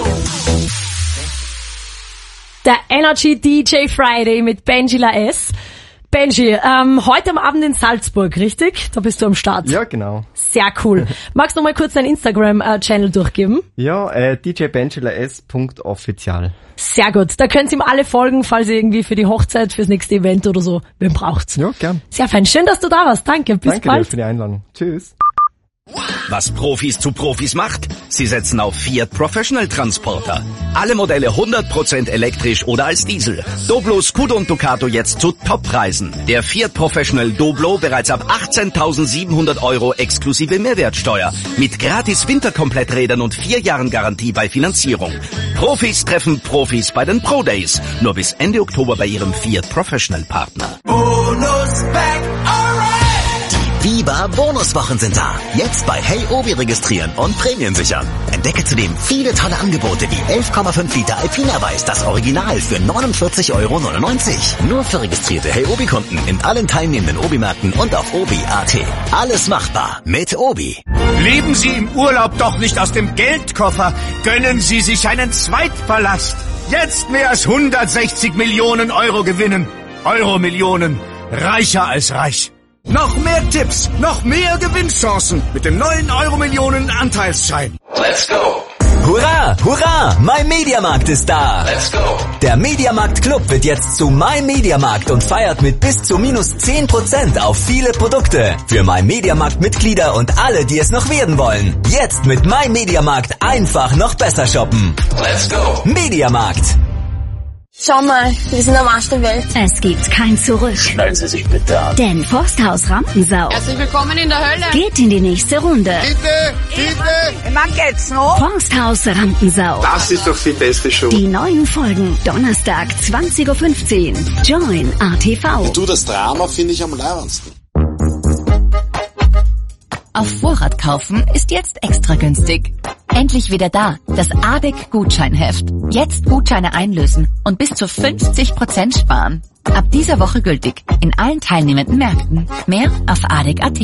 Der Energy DJ Friday mit Benjila S. Benji, heute am Abend in Salzburg, richtig? Da bist du am Start. Ja, genau. Sehr cool. Magst du noch mal kurz deinen Instagram-Channel durchgeben? Ja, djbenjilas.official. Sehr gut. Da könnt ihr ihm alle folgen, falls ihr irgendwie für die Hochzeit, fürs nächste Event oder so, wen braucht's. Ja, gern. Sehr fein. Schön, dass du da warst. Danke. Bis bald. Danke dir für die Einladung. Tschüss. Was Profis zu Profis macht? Sie setzen auf Fiat Professional Transporter. Alle Modelle 100% elektrisch oder als Diesel. Doblo, Scudo und Ducato jetzt zu Toppreisen. Der Fiat Professional Doblo bereits ab 18.700 € exklusive Mehrwertsteuer. Mit gratis Winterkompletträdern und 4 Jahren Garantie bei Finanzierung. Profis treffen Profis bei den Pro Days. Nur bis Ende Oktober bei Ihrem Fiat Professional Partner. Bonus Pack, alright! Viva Bonuswochen sind da. Jetzt bei Hey Obi registrieren und Prämien sichern. Entdecke zudem viele tolle Angebote wie 11,5 Liter Alpina Weiß, das Original für 49,99 €. Nur für registrierte Hey Obi Kunden in allen teilnehmenden Obi-Märkten und auf Obi.at. Alles machbar mit Obi. Leben Sie im Urlaub doch nicht aus dem Geldkoffer. Gönnen Sie sich einen Zweitpalast. Jetzt mehr als 160 Millionen € gewinnen. Euro-Millionen. Reicher als reich. Noch mehr Tipps, noch mehr Gewinnchancen mit dem neuen Euro-Millionen-Anteilsschein. Let's go! Hurra, hurra! Mein Mediamarkt ist da! Let's go! Der Mediamarkt Club wird jetzt zu Mein Mediamarkt und feiert mit bis zu minus 10% auf viele Produkte. Für Mein Mediamarkt Mitglieder und alle, die es noch werden wollen. Jetzt mit Mein Mediamarkt einfach noch besser shoppen. Let's go! Mediamarkt. Schau mal, wir sind am Arsch der Welt. Es gibt kein Zurück. Schnallen Sie sich bitte an. Denn Forsthaus Rampensau Herzlich willkommen in der Hölle. geht in die nächste Runde. Bitte. Wann geht's noch? Forsthaus Rampensau. Das ist doch die beste Show. Die neuen Folgen, Donnerstag 20:15 Uhr. Join ATV. Du, das Drama finde ich am leibendsten. Auf Vorrat kaufen ist jetzt extra günstig. Endlich wieder da, das ADEC-Gutscheinheft. Jetzt Gutscheine einlösen und bis zu 50% sparen. Ab dieser Woche gültig in allen teilnehmenden Märkten. Mehr auf ADEC.at.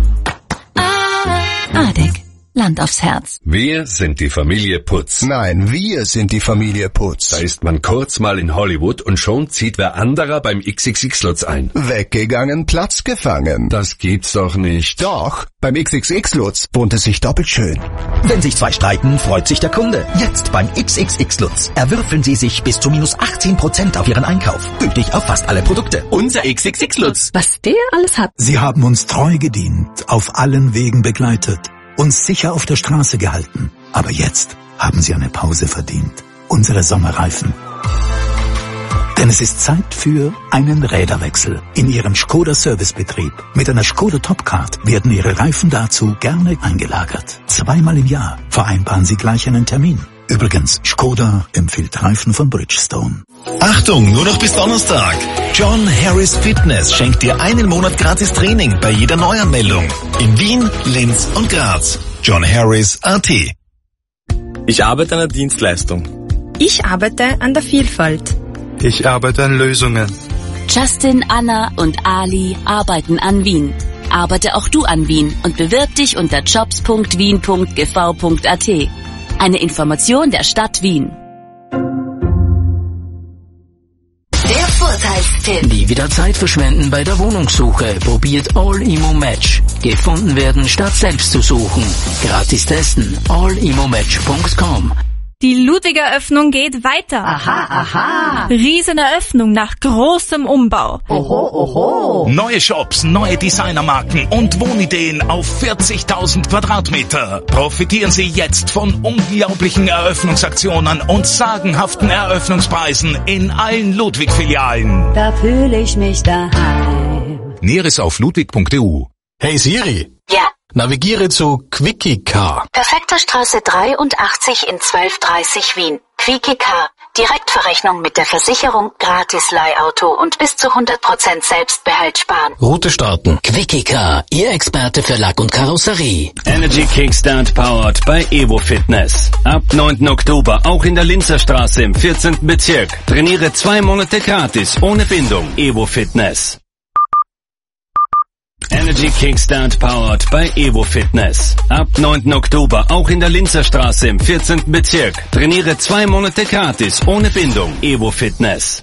ADEC. Land aufs Herz. Wir sind die Familie Putz. Nein, wir sind die Familie Putz. Da ist man kurz mal in Hollywood und schon zieht wer anderer beim XXX-Lutz ein. Weggegangen, Platz gefangen. Das gibt's doch nicht. Doch, beim XXX-Lutz wohnt es sich doppelt schön. Wenn sich zwei streiten, freut sich der Kunde. Jetzt beim XXX-Lutz erwürfeln Sie sich bis zu minus 18% auf Ihren Einkauf. Gültig auf fast alle Produkte. Unser XXX-Lutz. Was der alles hat. Sie haben uns treu gedient, auf allen Wegen begleitet, uns sicher auf der Straße gehalten. Aber jetzt haben Sie eine Pause verdient. Unsere Sommerreifen. Denn es ist Zeit für einen Räderwechsel in Ihrem Skoda Servicebetrieb. Mit einer Skoda Topcard werden Ihre Reifen dazu gerne eingelagert. 2-mal im Jahr vereinbaren Sie gleich einen Termin. Übrigens, Skoda empfiehlt Reifen von Bridgestone. Achtung, nur noch bis Donnerstag. John Harris Fitness schenkt dir einen Monat gratis Training bei jeder Neuanmeldung. In Wien, Linz und Graz. John Harris.at. Ich arbeite an der Dienstleistung. Ich arbeite an der Vielfalt. Ich arbeite an Lösungen. Justin, Anna und Ali arbeiten an Wien. Arbeite auch du an Wien und bewirb dich unter jobs.wien.gv.at. Eine Information der Stadt Wien. Der Vorteilstipp. Nie wieder Zeit verschwenden bei der Wohnungssuche. Probiert All-Immo-Match. Gefunden werden statt selbst zu suchen. Gratis testen. allimmomatch.com. Die Ludwig-Eröffnung geht weiter. Aha. Rieseneröffnung nach großem Umbau. Oho. Neue Shops, neue Designermarken und Wohnideen auf 40.000 Quadratmeter. Profitieren Sie jetzt von unglaublichen Eröffnungsaktionen und sagenhaften Eröffnungspreisen in allen Ludwig-Filialen. Da fühle ich mich daheim. Näheres auf ludwig.eu. Hey Siri. Ja. Navigiere zu Quickie Car. Perfekter Straße 83 in 1230 Wien. Quickie Car. Direktverrechnung mit der Versicherung, gratis Leihauto und bis zu 100% Selbstbehalt sparen. Route starten. Quickie Car, Ihr Experte für Lack und Karosserie. Energy Kickstart powered bei Evo Fitness. Ab 9. Oktober auch in der Linzer Straße im 14. Bezirk. Trainiere 2 Monate gratis, ohne Bindung. Evo Fitness. Energy Kickstart powered bei Evo Fitness. Ab 9. Oktober auch in der Linzer Straße im 14. Bezirk. Trainiere 2 Monate gratis, ohne Bindung. Evo Fitness.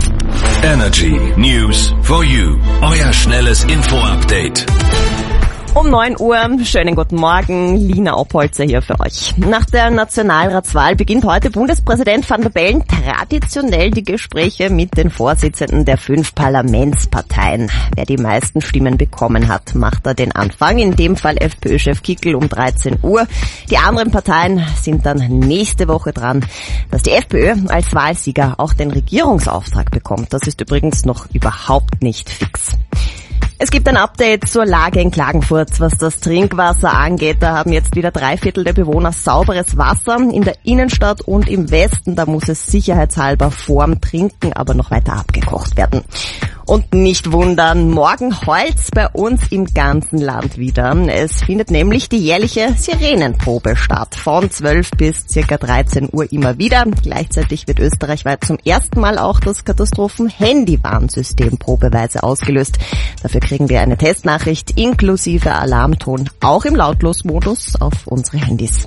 Energy News for You. Euer schnelles Info-Update. Um 9 Uhr, schönen guten Morgen, Lina Oppolzer hier für euch. Nach der Nationalratswahl beginnt heute Bundespräsident Van der Bellen traditionell die Gespräche mit den Vorsitzenden der 5 Parlamentsparteien. Wer die meisten Stimmen bekommen hat, macht da den Anfang, in dem Fall FPÖ-Chef Kickl um 13 Uhr. Die anderen Parteien sind dann nächste Woche dran. Dass die FPÖ als Wahlsieger auch den Regierungsauftrag bekommt, das ist übrigens noch überhaupt nicht fix. Es gibt ein Update zur Lage in Klagenfurt, was das Trinkwasser angeht. Da haben jetzt wieder 3/4 der Bewohner sauberes Wasser. In der Innenstadt und im Westen, da muss es sicherheitshalber vorm Trinken aber noch weiter abgekocht werden. Und nicht wundern, morgen heult's bei uns im ganzen Land wieder. Es findet nämlich die jährliche Sirenenprobe statt. Von 12 bis ca. 13 Uhr immer wieder. Gleichzeitig wird österreichweit zum ersten Mal auch das Katastrophen-Handywarnsystem probeweise ausgelöst. Dafür kriegen wir eine Testnachricht inklusive Alarmton, auch im Lautlosmodus auf unsere Handys.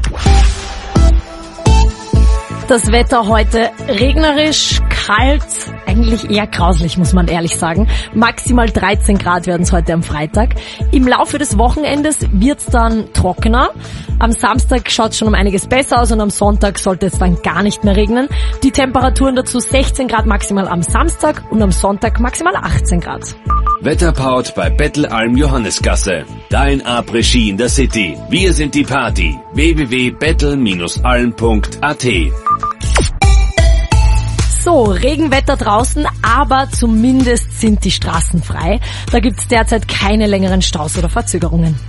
Das Wetter heute regnerisch, kalt, eigentlich eher grauslich, muss man ehrlich sagen. Maximal 13 Grad werden es heute am Freitag. Im Laufe des Wochenendes wird es dann trockener. Am Samstag schaut es schon um einiges besser aus und am Sonntag sollte es dann gar nicht mehr regnen. Die Temperaturen dazu 16 Grad maximal am Samstag und am Sonntag maximal 18 Grad. Wetterpaut bei Bettelalm Johannesgasse. Dein Après-Ski in der City. Wir sind die Party. www.bettel-alm.at. So, Regenwetter draußen, aber zumindest sind die Straßen frei. Da gibt's derzeit keine längeren Staus oder Verzögerungen.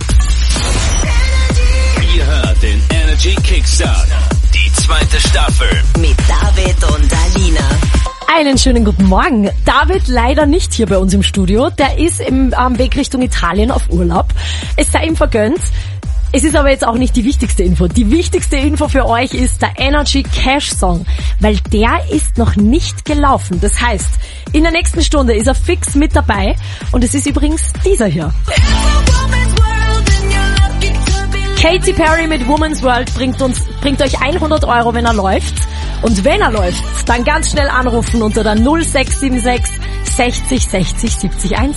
Ihr hört den Energy Kickstart. Die 2. Staffel. Mit David und Alina. Einen schönen guten Morgen. David leider nicht hier bei uns im Studio. Der ist am Weg Richtung Italien auf Urlaub. Es sei ihm vergönnt. Es ist aber jetzt auch nicht die wichtigste Info. Die wichtigste Info für euch ist der Energy Cash Song, weil der ist noch nicht gelaufen. Das heißt, in der nächsten Stunde ist er fix mit dabei und es ist übrigens dieser hier. Katy Perry mit Woman's World bringt euch 100 €, wenn er läuft. Und wenn er läuft, dann ganz schnell anrufen unter der 0676 60 60 70 1.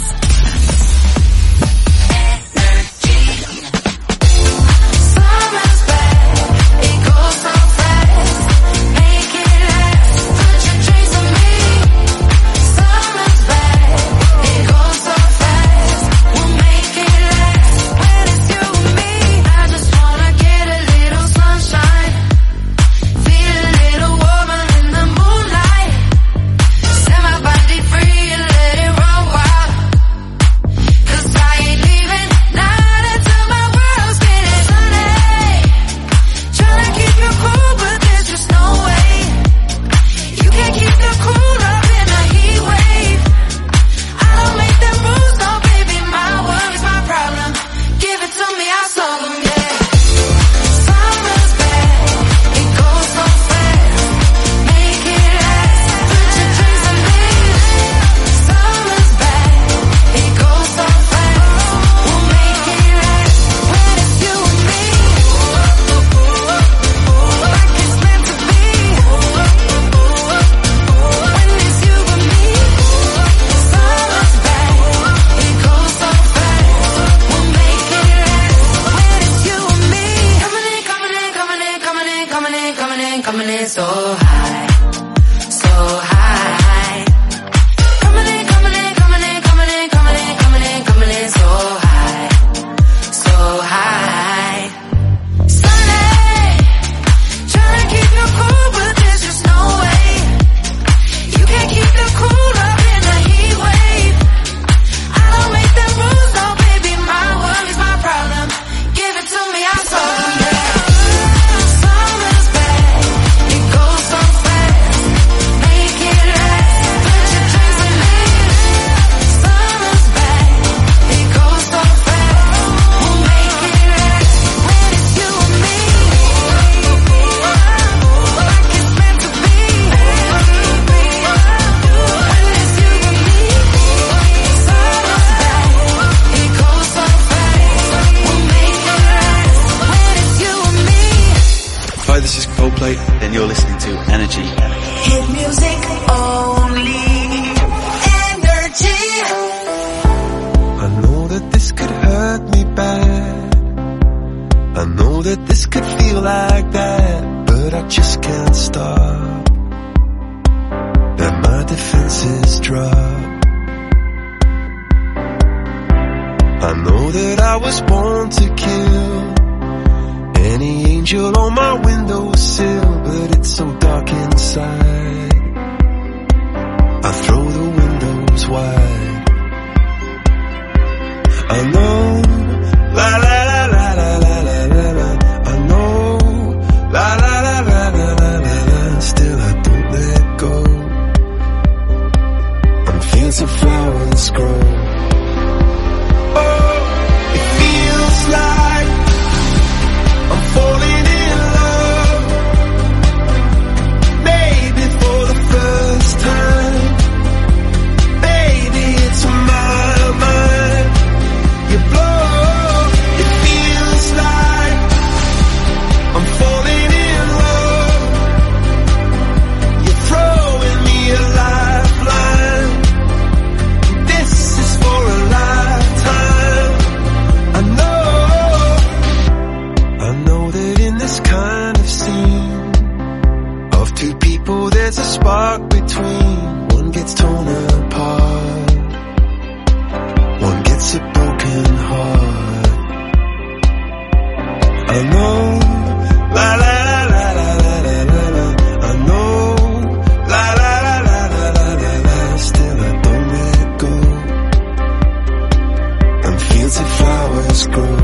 Coldplay, then you're listening to Energy. Hit music only. Energy. I know that this could hurt me, know that this could feel like that, but I just can't stop. That my defenses drop. I know that I was born to kill any angel on my windowsill, but it's so dark inside. I throw the windows wide. I know, la la la la la la la la la. I know, la la la la la la la la. Still I don't let go. I'm fields of flowers grow. Oh, it feels like I'm falling in love. Maybe for the first time. Baby, it's my mind. You blow. It feels like I'm falling in love. You're throwing me a lifeline. This is for a lifetime. I know that in this kind of scene of two people there's a spark between. One gets torn apart, one gets a broken heart. I know, la la la la la la la la. I know, la la la la la la la la. Still I don't let go. And fields of flowers grow.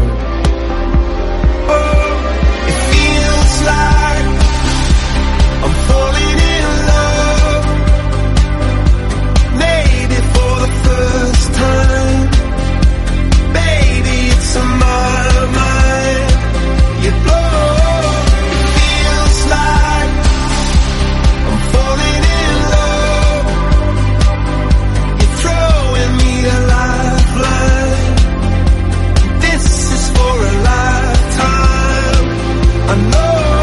Oh, it feels like I'm falling in love. Maybe for the first time. Baby, it's on my mind. You blow. It feels like I'm falling in love. You're throwing me a lifeline. This is for a lifetime. I know.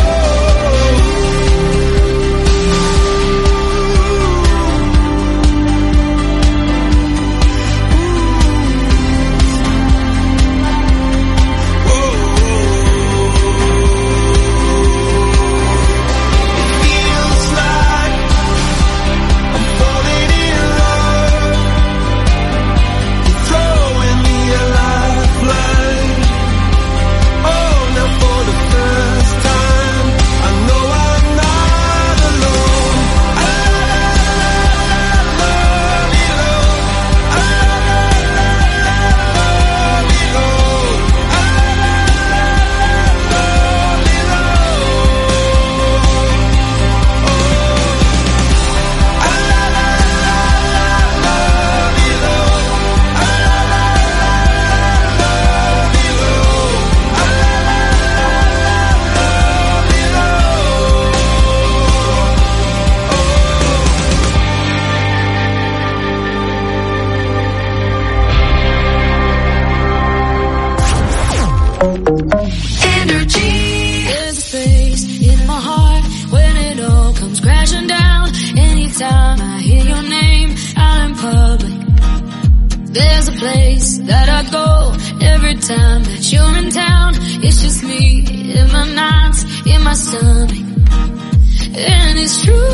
Feels like I'm falling in love. You're throwing me a lifeline. Oh, now for the first time, I know I'm not alone. I love you, Lord. I love you, Lord. I love you, There's a space in my heart when it all comes crashing down. Anytime I hear your name out in public, there's a place that I go every time that you're in town. It's just me in my nights, in my stomach, and it's true.